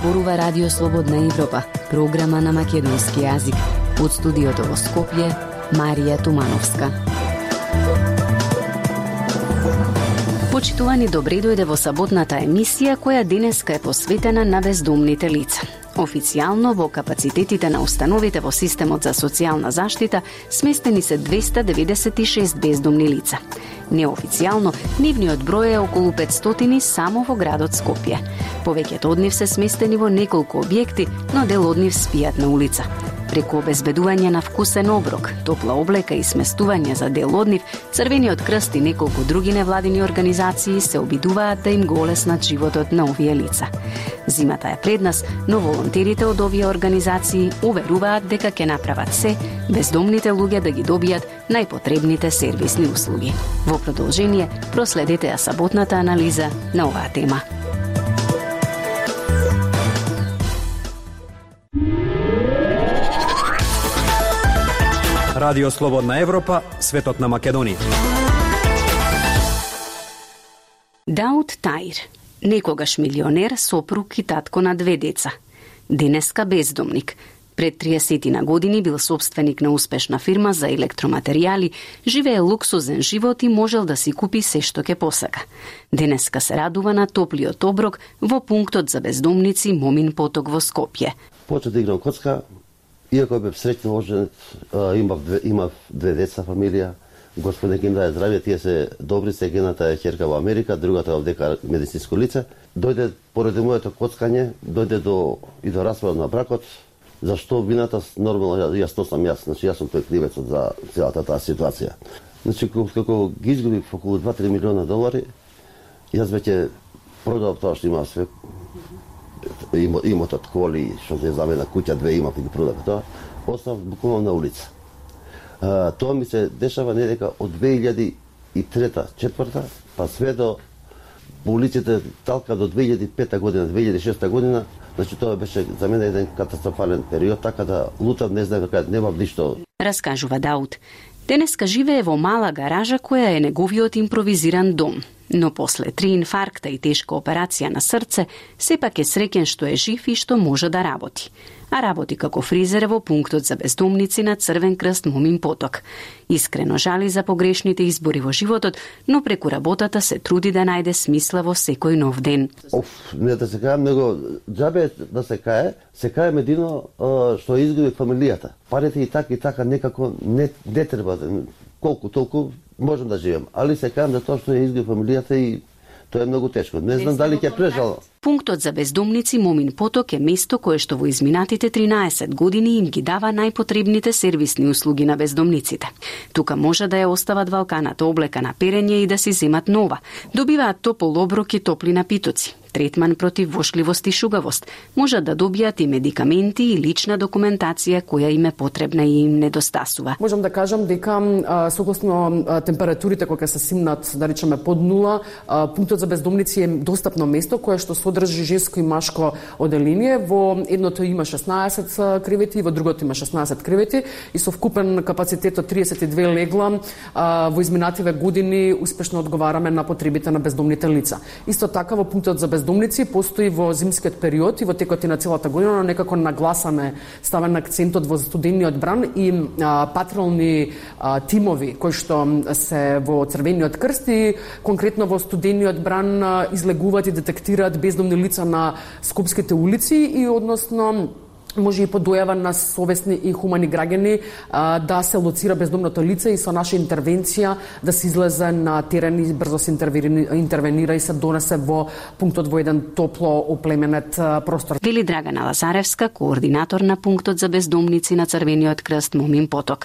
зборува Радио Слободна Европа, програма на македонски јазик. Од студиото во Скопје, Марија Тумановска. Почитувани, добре дојде во саботната емисија која денеска е посветена на бездомните лица. Официјално во капацитетите на установите во системот за социјална заштита сместени се 296 бездомни лица. Неофицијално, нивниот број е околу 500 само во градот Скопје. Повеќето од нив се сместени во неколку објекти, но дел од нив спијат на улица. Преку обезбедување на вкусен оброк, топла облека и сместување за дел од нив, Црвениот крст и неколку други невладини организации се обидуваат да им го олеснат животот на овие лица. Зимата е пред нас, но волонтерите од овие организации уверуваат дека ќе направат се бездомните луѓе да ги добијат најпотребните сервисни услуги. Во продолжение, проследете ја саботната анализа на оваа тема. Радио Слободна Европа, светот на Македонија. Дауд Таир, некогаш милионер, сопруг и татко на 2 деца. Денеска бездомник. Пред 30 години бил собственик на успешна фирма за електроматеријали, живее луксузен живот и можел да си купи се што ќе посака. Денеска се радува на топлиот оброк во пунктот за бездомници Момин поток во Скопје. Почнав да играм коцка. Иако бев среќно оженет, имав 2 деца, фамилија, Господи нека им даде здравје, тие се добри, се едната е ќерка во Америка, другата овдека медицинско лице. Дојде поради моето коцкање, дојде и до распад на бракот. Зашто вината нормално јас то сум јас, значи јас сум тој кривецот за целата таа ситуација. Значи како ги изгубив околу 2-3 милиона долари, јас веќе продав тоа што имав све. Имотот, коли, што се за мене куќа 2 имав и ги продав тоа, остав буквално на улица. Тоа ми се дешава недека од 2003-2004, па све до по улиците талка до 2005 година, 2006 година, значи тоа беше за мене еден катастрофален период, така да лутав, не знаев дека немав ништо. Раскажува Дауд. Денеска живее во мала гаража која е неговиот импровизиран дом. Но после 3 инфаркта и тешка операција на срце, сепак е среќен што е жив и што може да работи. А работи како фризер во пунктот за бездомници на Црвен крст Момин поток. Искрено жали за погрешните избори во животот, но преку работата се труди да најде смисла во секој нов ден. Не да се кајам, него џабе да се кајам едино што изгуби фамилијата. Парите и така некако не треба, колку толку можам да живеам, али се кајам за тоа што ја изгуби фамилијата и тоа е многу тешко. Не знам дали ќе прежал. Пунктот за бездомници Момин поток е место кое што во изминатите 13 години им ги дава најпотребните сервисни услуги на бездомниците. Тука може да ја остават валканата облека на перење и да си земат нова. Добиваат топол оброк и топли напитоци, третман против вошливост и шугавост. Може да добијат и медикаменти и лична документација која им е потребна и им недостасува. Можам да кажам дека согласно температурите кои се симнат, да речеме под 0, пунктот за бездомници е достапно место кое што содржи женско и машко оделение. Во едното има 16 кревети, во другото има 16 кревети и со вкупен капацитет од 32 легла во изминативе години успешно одговараме на потребите на бездомните лица. Исто така во пунктот за бездомници постои во зимскиот период и во текот на целата година, но некако нагласаме ставен акцентот во студениот бран и патролни тимови кои што се во Црвениот крст и конкретно во студениот бран излегуваат и детектираат бездомни лица на скопските улици и односно може и по дојава на совесни и хумани граѓани да се лоцира бездомното лице и со наша интервенција да се излезе на терен и брзо се интервенира и се донесе во пунктот во еден топло оплеменет простор. Вели Драгана Лазаревска, координатор на пунктот за бездомници на Црвениот крст Момин поток.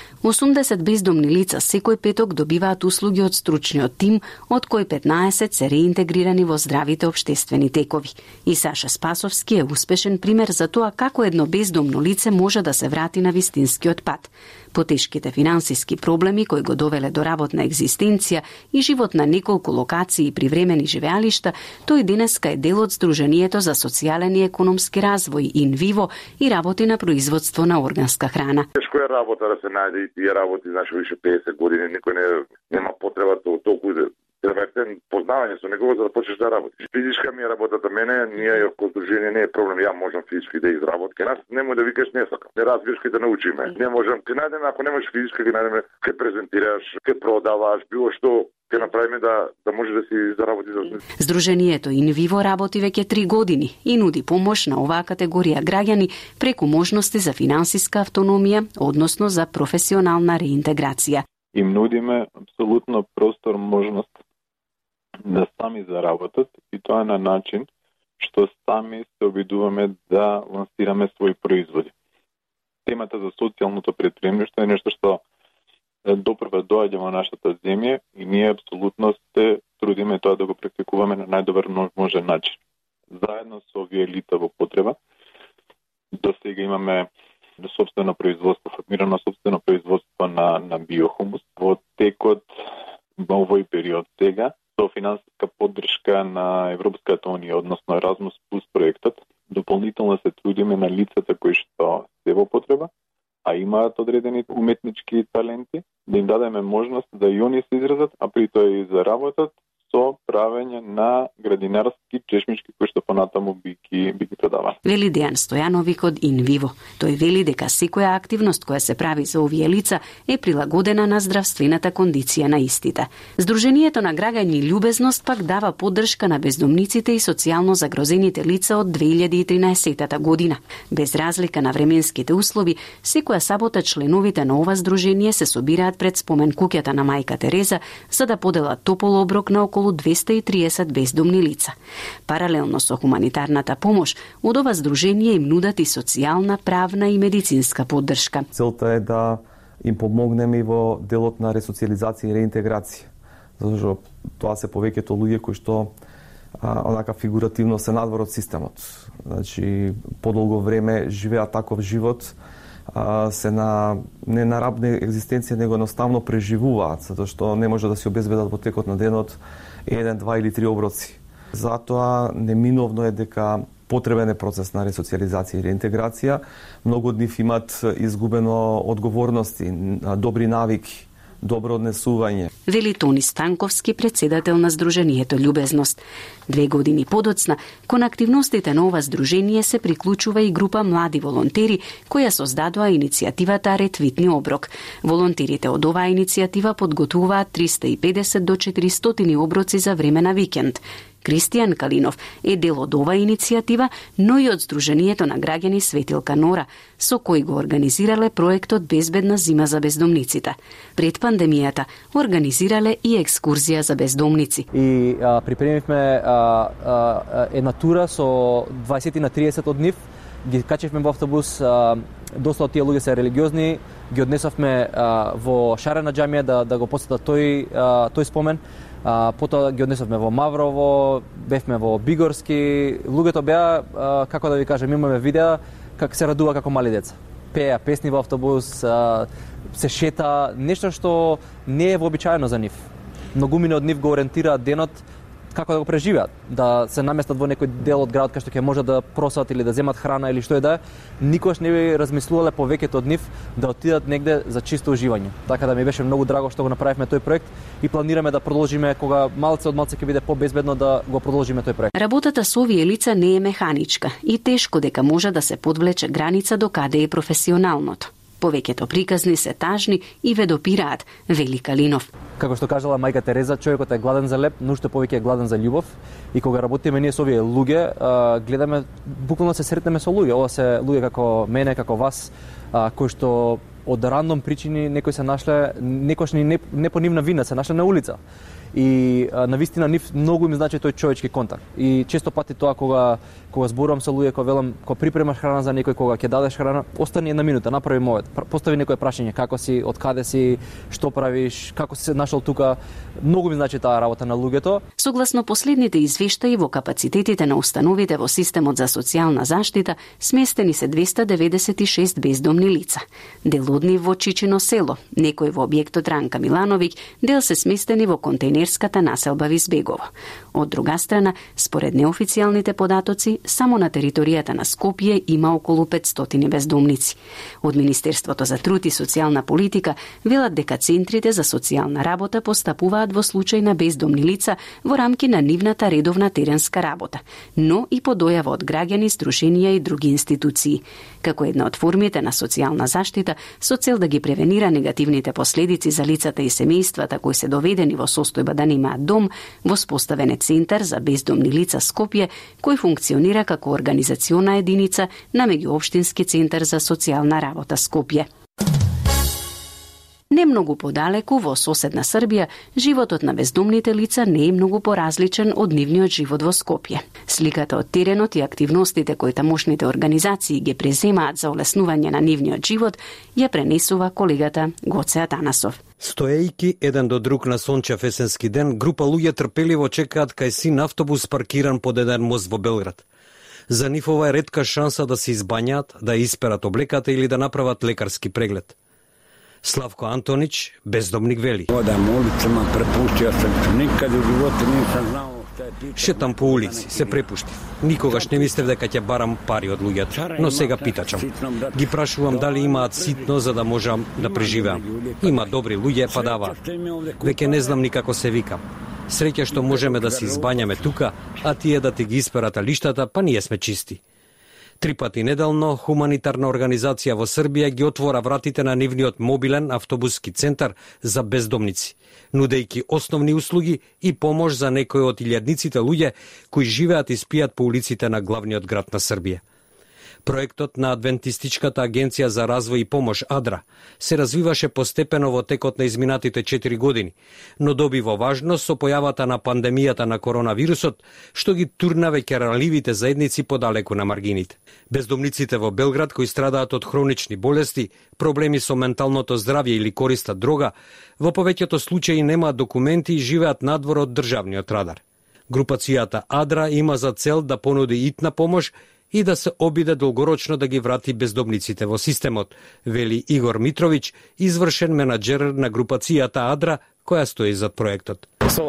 80 бездомни лица секој петок добиваат услуги од стручниот тим, од кои 15 се реинтегрирани во здравите општествени текови. И Саша Спасовски е успешен пример за тоа како едно бездомно лице може да се врати на вистинскиот пат. По тешките финансиски проблеми кои го довеле до работна екзистенција и живот на неколку локации и привремени живеалишта, тој денеска е дел од Сдруженијето за социјален и економски развој In Vivo и работи на производство на органска храна. Тешко е работа да се најде и тие работи, значи више 50 години никој нема потреба толку Треба познавање со него за да почнеш да работиш. Физичка ми е работата мене, ние како здружение не е проблем, ја можам физички да изработам. Ке нас немој да викаш не сакам. Не разбираш кај да научиме. Не можам. Ке најдеме, ако немаш физичка, ке најдеме, ке презентираш, ке продаваш, било што ке направиме да може да си заработи за сметка. Здружението InVivo работи веќе 3 години и нуди помош на оваа категорија граѓани преку можности за финансиска автономија, односно за професионална реинтеграција. Им нудиме апсолутно простор, можност да сами заработат и тоа на начин што сами се обидуваме да лансираме своји производи. Темата за социјалното претприемништво е нешто што допрва доаѓа во нашата земја и ние апсолутно се трудиме тоа да го практикуваме на најдобар можен начин. Заедно со овие лица во потреба, до сега имаме собствено производство, формирано собствено производство на биохумус. Во текот во овој период сега, со финансиска поддршка на Европската унија, односно Erasmus Plus проектот, дополнително се трудиме на лицата кои што се во потреба, а имаат одредени уметнички таленти, да им дадеме можност да и они се изразат, а при тоа и заработат со правење на градинарски чешмички кои што понатаму би ги продаваа. Вели Дејан Стојановик од InVivo. Тој вели дека секоја активност која се прави за овие лица е прилагодена на здравствената кондиција на истите. Здружението на граѓани Љубезност пак дава поддршка на бездомниците и социјално загрозените лица од 2013 година. Без разлика на временските услови, секоја сабота членовите на ова здружение се собираат пред спомен куќата на мајка Тереза за да поделат топол оброк на околу 230 бездомни лица. Паралелно со хуманитарната помош, од ова здружение им нудат и социјална, правна и медицинска поддршка. Целта е да им помогнеме и во делот на ресоциализација и реинтеграција. Зашто тоа се повеќето луѓе кои што онака фигуративно се надвор од системот. Значи, подолго време живеат таков живот, се не на рабна екзистенција, него едноставно преживуваат, затоа што не може да се обезбедат во текот на денот 1, 2 или 3 оброци. Затоа неминовно е дека потребен е процес на ресоциализација и реинтеграција. Многу од нив имат изгубено одговорности, добри навики, добро однесување. Вели Тони Станковски, председател на Здружението Љубезност. 2 години подоцна, кон активностите на ова здружение се приклучува и група млади волонтери која создадоа иницијативата Ретвитни оброк. Волонтерите од оваа иницијатива подготвуваат 350 до 400 оброци за време на викенд. Кристијан Калинов е дел од оваа иницијатива, но и од Здружението на граѓани Светилка Нора, со кој го организирале проектот Безбедна зима за бездомниците. Пред пандемијата организирале и екскурзија за бездомници. И припремивме една тура со 20 на 30 од нив, ги качевме во автобус, доста од тие луѓе се религиозни, ги однесовме во Шарена џамија да го посетат тој спомен. Потоа ги однесовме во Маврово, бевме во Бигорски. Луѓето беа, како да ви кажем, имаме видеа како се радува како мали деца. Пеа песни во автобус, се шета, нешто што не е вообичаено за нив. Многумина од нив го ориентираат денот како да го преживеат, да се наместат во некој дел од градот кај што ќе можат да просат или да земат храна или што е да е. Никош не би размислувале повеќето од нив да отидат негде за чисто уживање. Така да ми беше многу драго што го направивме тој проект и планираме да продолжиме кога малце од малце ќе биде побезбедно да го продолжиме тој проект. Работата со овие лица не е механичка и тешко дека може да се подвлече граница до каде е професионалното. Повеќето приказни се тажни и ве допираат, вели Калинов. Како што кажала мајка Тереза, човекот е гладен за леп, но уште повеќе е гладен за љубов. И кога работиме ние со овие луѓе, гледаме, буквално се сретнеме со луѓе. Ова се луѓе како мене, како вас, кои што од рандом причини некои се нашле, некош не по нивна вина, се нашле на улица. И навистина нив многу им значи тој човечки контакт. И често пати тоа кога зборувам со луѓе, кога велам, кога припремаш храна за некој, кога ќе дадеш храна, остани една минута, направи мојот. Постави некое прашање, како си, од каде си, што правиш, како си се нашол тука. Многу ми значи таа работа на луѓето. Согласно последните извештаи во капацитетите на установите во системот за социјална заштита, сместени се 296 бездомни лица. Дел од нив во Чичино село, некој во објектот Ранка Милановиќ, дел се сместени во контејнери пензионерската населба во Избегово. Од друга страна, според неофицијалните податоци, само на територијата на Скопје има околу 500 бездомници. Од Министерството за труд и социјална политика велат дека центрите за социјална работа постапуваат во случај на бездомни лица во рамки на нивната редовна теренска работа, но и по дојава од граѓани, сдруженија и други институции. Како една од формите на социјална заштита, со цел да ги превенира негативните последици за лицата и семејствата кои се доведени во состојба да немаат дом, воспоставен е Центар за бездомни лица Скопје, кој функционира како организациона единица на меѓуопштински центар за социјална работа Скопје. Не многу подалеку, во соседна Србија, животот на бездомните лица не е многу поразличен од нивниот живот во Скопје. Сликата од теренот и активностите кои тамошните организации ги преземаат за олеснување на нивниот живот ја пренесува колегата Гоце Атанасов. Стоејки еден до друг на сончев есенски ден, група луѓе трпеливо чекаат кај син автобус паркиран под еден мост во Белград. За нив ова е ретка шанса да се избањаат, да исперат облеката или да направат лекарски преглед. Славко Антонич, бездомник, вели: Одам улицама, препуштио сам, никад у животу нисам знао што е питање. Шетам по улици, се препуштив. Никогаш не мислев дека ќе барам пари од луѓето, но сега питачам. Ги прашувам дали имаат ситно за да можам да преживеам. Има добри луѓе, па даваат. Веќе не знам ни како се викам. Среќа што можеме да се избањаме тука, а тие да ти ги исперат лиштата, па ние сме чисти. 3 пати неделно хуманитарна организација во Србија ги отвора вратите на нивниот мобилен автобуски центар за бездомници, нудејќи основни услуги и помош за некои од илјадниците луѓе кои живеат и спијат по улиците на главниот град на Србија. Проектот на Адвентистичката агенција за развој и помош АДРА се развиваше постепено во текот на изминатите 4 години, но доби во важност со појавата на пандемијата на коронавирусот, што ги турна веќе ранливите заедници подалеку на маргините. Бездомниците во Белград кои страдаат од хронични болести, проблеми со менталното здравје или користат дрога, во повеќето случаи немаат документи и живеат надвор од државниот радар. Групацијата АДРА има за цел да понуди итна помош и да се обиде долгорочно да ги врати бездомниците во системот, вели Игор Митровиќ, извршен менаџер на групацијата АДРА, која стои зад проектот.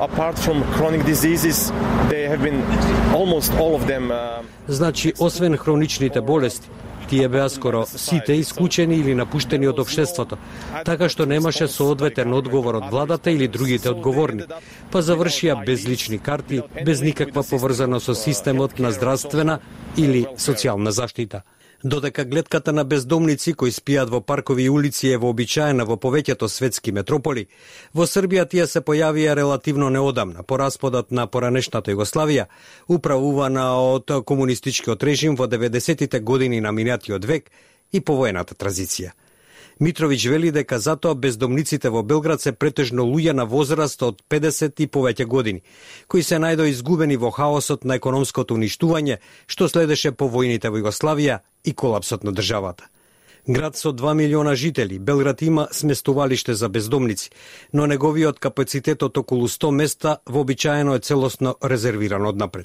Значи, освен хроничните болести, тие беа скоро сите исклучени или напуштени од општеството, така што немаше соодветен одговор од владата или другите одговорни, па завршија без лични карти, без никаква поврзаност со системот на здравствена или социјална заштита. Додека гледката на бездомници кои спијат во паркови и улици е вообичаена во повеќето светски метрополи, во Србија тие се појавија релативно неодамна, по распадот на поранешната Југославија, управувана од комунистичкиот режим во 90-тите години на минатиот век и повоената транзиција. Митровиќ вели дека затоа бездомниците во Белград се претежно луѓе на возраст од 50 и повеќе години, кои се најдо изгубени во хаосот на економското уништување, што следеше по војните во Југославија и колапсот на државата. Град со 2 милиона жители, Белград има сместувалиште за бездомници, но неговиот капацитет од околу 100 места вообичаено е целосно резервиран однапред.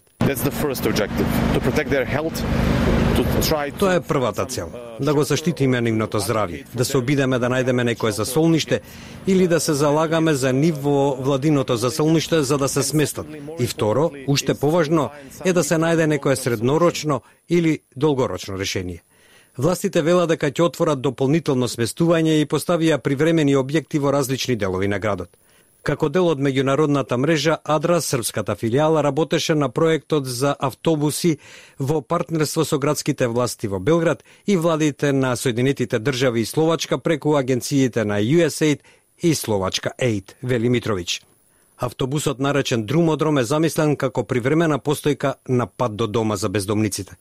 Тоа е првата цел, да го заштитиме нивното здравје, да се обидеме да најдеме некое засолниште или да се залагаме за нив во владиното засолниште за да се сместат. И второ, уште поважно, е да се најде некое среднорочно или долгорочно решение. Властите велат дека ќе отворат дополнително сместување и поставија привремени објекти во различни делови на градот. Како дел од меѓународната мрежа, АДРА, српската филијала, работеше на проектот за автобуси во партнерство со градските власти во Белград и владите на Соединетите држави и Словачка преку агенциите на USAID и Словачка Aid, вели Митровиќ. Автобусот наречен Друмодром е замислен како привремена постојка на пат до дома за бездомниците.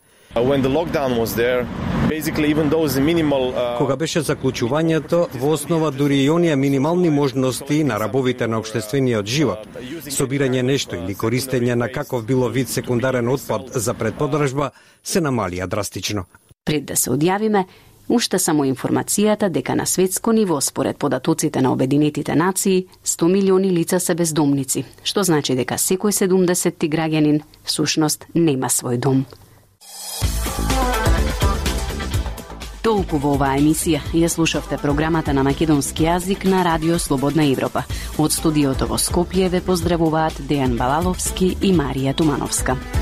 Кога беше заклучувањето, во основа дури и оние минимални можности на рабовите на општествениот живот, собирање нешто или користење на каков било вид секундарен отпад за предподржба, се намалија драстично. Пред да се одјавиме, уште само информацијата дека на светско ниво, според податоците на Обединетите нации, 100 милиони лица се бездомници, што значи дека секој 70-ти граѓанин всушност нема свој дом. Толку во оваа емисија. Ја слушавте програмата на македонски јазик на Радио Слободна Европа. Од студиото во Скопје ве поздравуваат Дејан Балаловски и Марија Тумановска.